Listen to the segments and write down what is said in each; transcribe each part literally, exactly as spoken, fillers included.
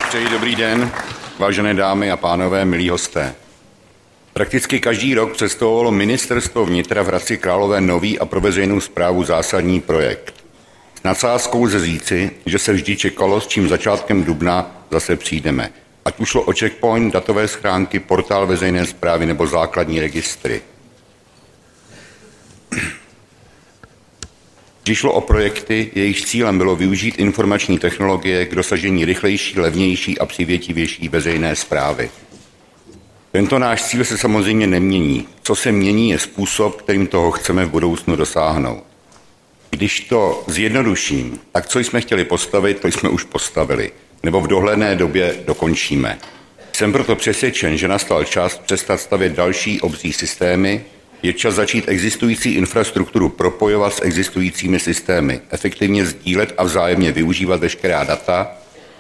Přeji dobrý den, vážené dámy a pánové, milí hosté. Prakticky každý rok představovalo Ministerstvo vnitra v Hradci Králové nový a pro veřejnou správu zásadní projekt. S nadsázkou lze říci, že se vždy čekalo, s čím začátkem dubna zase přijdeme. Ať už šlo o checkpoint, datové schránky, portál veřejné správy nebo základní registry. Vždy šlo o projekty, jejichž cílem bylo využít informační technologie k dosažení rychlejší, levnější a přívětivější veřejné správy. Tento náš cíl se samozřejmě nemění. Co se mění, je způsob, kterým toho chceme v budoucnu dosáhnout. Když to zjednoduším, tak co jsme chtěli postavit, to jsme už postavili, nebo v dohledné době dokončíme. Jsem proto přesvědčen, že nastal čas přestat stavět další obří systémy, je čas začít existující infrastrukturu propojovat s existujícími systémy, efektivně sdílet a vzájemně využívat veškerá data,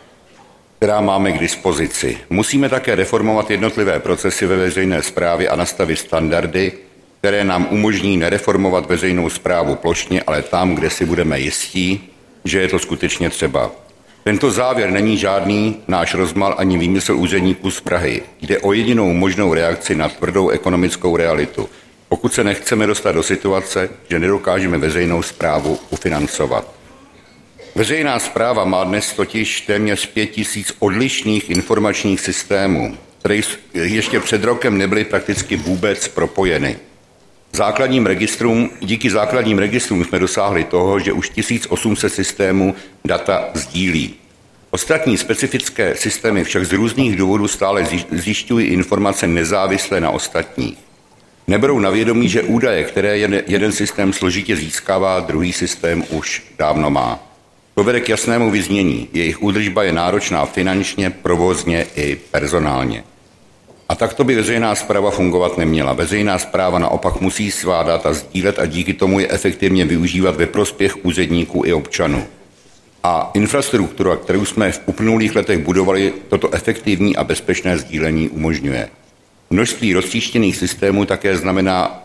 která máme k dispozici. Musíme také reformovat jednotlivé procesy ve veřejné správě a nastavit standardy, které nám umožní nereformovat veřejnou správu plošně, ale tam, kde si budeme jistí, že je to skutečně třeba. Tento závěr není žádný náš rozmal ani výmysl úředníků z Prahy. Jde o jedinou možnou reakci na tvrdou ekonomickou realitu, pokud se nechceme dostat do situace, že nedokážeme veřejnou správu ufinancovat. Veřejná správa má dnes totiž téměř pět tisíc odlišných informačních systémů, které ještě před rokem nebyly prakticky vůbec propojeny. Základním registrům, díky základním registrům jsme dosáhli toho, že už tisíc osm set systémů data sdílí. Ostatní specifické systémy však z různých důvodů stále zjišťují informace nezávislé na ostatních. Neberou na vědomí, že údaje, které jeden systém složitě získává, druhý systém už dávno má. To vede k jasnému vyznění. Jejich údržba je náročná finančně, provozně i personálně. A takto by veřejná správa fungovat neměla. Veřejná správa naopak musí svá data sdílet a díky tomu je efektivně využívat ve prospěch úředníků i občanů. A infrastruktura, kterou jsme v uplynulých letech budovali, toto efektivní a bezpečné sdílení umožňuje. Množství roztříštěných systémů také znamená,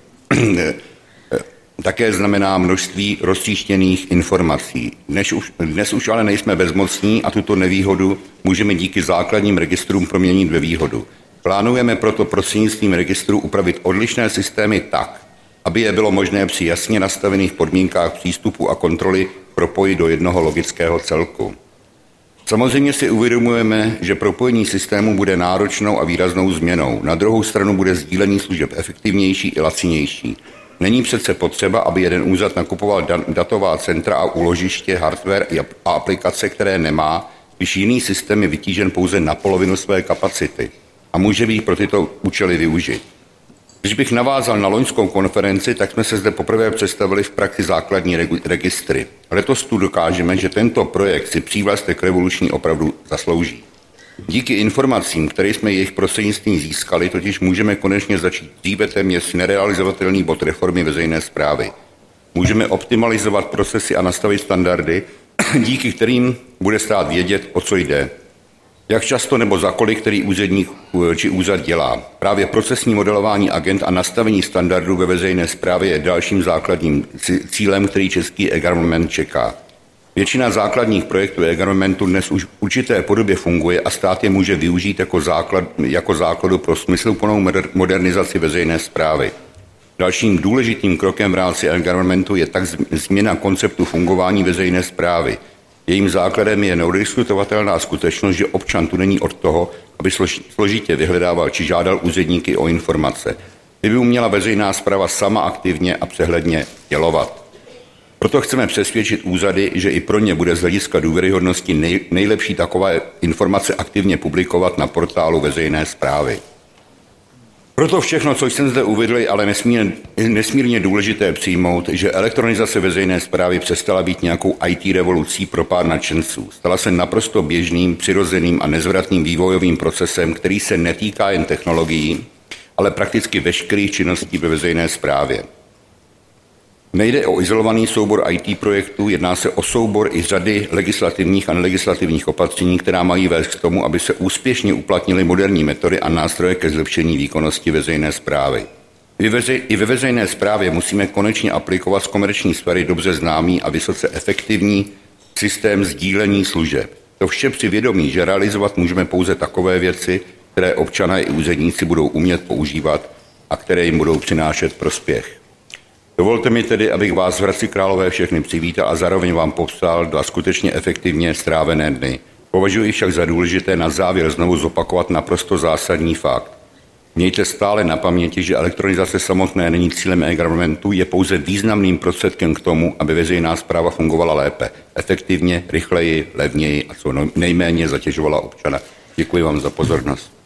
také znamená množství roztříštěných informací. Dnes už, dnes už ale nejsme bezmocní a tuto nevýhodu můžeme díky základním registrům proměnit ve výhodu. Plánujeme proto prostřednictvím registru upravit odlišné systémy tak, aby je bylo možné při jasně nastavených podmínkách přístupu a kontroly propojit do jednoho logického celku. Samozřejmě si uvědomujeme, že propojení systému bude náročnou a výraznou změnou. Na druhou stranu bude sdílení služeb efektivnější i lacinější. Není přece potřeba, aby jeden úřad nakupoval datová centra a úložiště, hardware a aplikace, které nemá, když jiný systém je vytížen pouze na polovinu své kapacity a může být pro tyto účely využit. Když bych navázal na loňskou konferenci, tak jsme se zde poprvé představili v praxi základní registry. Letos tu dokážeme, že tento projekt si přívlastek revoluční opravdu zaslouží. Díky informacím, které jsme jejich prostřednictvím získali, totiž můžeme konečně začít dříve téměř nerealizovatelný bod reformy veřejné správy. Můžeme optimalizovat procesy a nastavit standardy, díky kterým bude stát vědět, o co jde. Jak často nebo za kolik který úředník či úřad dělá. Právě procesní modelování agent a nastavení standardů ve veřejné správě je dalším základním cílem, který český e-government čeká. Většina základních projektů e-governmentu dnes už v určité podobě funguje a stát je může využít jako, základ, jako základu pro smysluplnou modernizaci veřejné správy. Dalším důležitým krokem v rámci e-governmentu je tak změna konceptu fungování veřejné správy. Jejím základem je neodiskutovatelná skutečnost, že občan tu není od toho, aby složitě vyhledával či žádal úředníky o informace. Ty by měla veřejná správa sama aktivně a přehledně dělovat. Proto chceme přesvědčit úřady, že i pro ně bude z hlediska důvěryhodnosti nej, nejlepší takové informace aktivně publikovat na portálu veřejné správy. Proto všechno, co jsem zde uvedl, je ale nesmírně, nesmírně důležité přijmout, že elektronizace veřejné správy přestala být nějakou í té revolucí pro pár nadšenců. Stala se naprosto běžným, přirozeným a nezvratným vývojovým procesem, který se netýká jen technologií, ale prakticky veškerých činností ve veřejné správě. Nejde o izolovaný soubor í té projektů, jedná se o soubor i řady legislativních a nelegislativních opatření, která mají vést k tomu, aby se úspěšně uplatnily moderní metody a nástroje ke zlepšení výkonnosti veřejné správy. I ve veřejné správě musíme konečně aplikovat z komerční sféry dobře známý a vysoce efektivní systém sdílení služeb. To vše při vědomí, že realizovat můžeme pouze takové věci, které občané i úředníci budou umět používat a které jim budou přinášet prospěch. Dovolte mi tedy, abych vás v Hradci Králové všechny přivítal a zároveň vám popsal dva skutečně efektivně strávené dny. Považuji však za důležité na závěr znovu zopakovat naprosto zásadní fakt. Mějte stále na paměti, že elektronizace samotné není cílem e-governmentu, je pouze významným prostředkem k tomu, aby veřejná správa fungovala lépe, efektivně, rychleji, levněji a co nejméně zatěžovala občana. Děkuji vám za pozornost.